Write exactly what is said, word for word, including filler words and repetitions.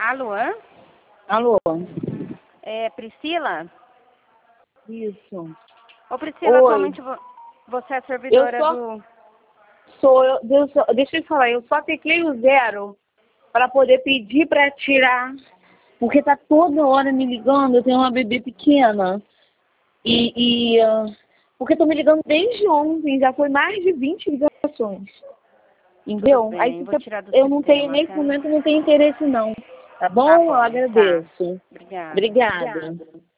Alô? Alô? É Priscila? Isso. Ô Priscila, Oi. atualmente vo- você é servidora Eu só do... sou, eu, eu só- deixa eu te falar, eu só teclei o zero para poder pedir para tirar, porque tá toda hora me ligando, eu tenho uma bebê pequena. E, e ah, porque tô me ligando desde ontem, já foi mais de vinte ligações. Entendeu? Tudo Aí bem, vou fica, tirar do eu não tenho, sistema, nesse tá? momento não tenho interesse não. Tá Tá bom? Eu bom, tá. agradeço. Obrigada. Obrigada.